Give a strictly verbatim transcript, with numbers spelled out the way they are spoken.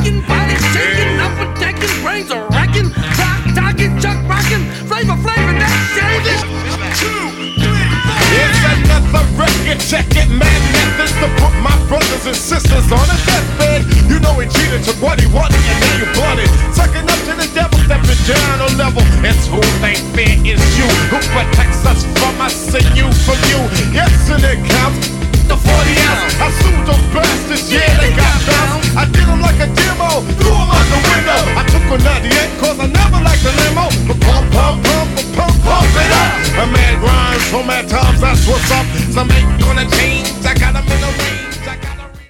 breaking, body shaking, upper decking, brains are racking, rock talking, chuck rocking, flavor flavor that shaving. Two, three, four. It's another record, check it, man. Methods to put my brothers and sisters on a deathbed. You know he cheated, took what he wanted, and now you bought it. Sucking up to the devil, stepping down a level. It's who they fear is you, who protects us from us and you from you. Yes, and it counts. The forty ounce, I soon don't burn.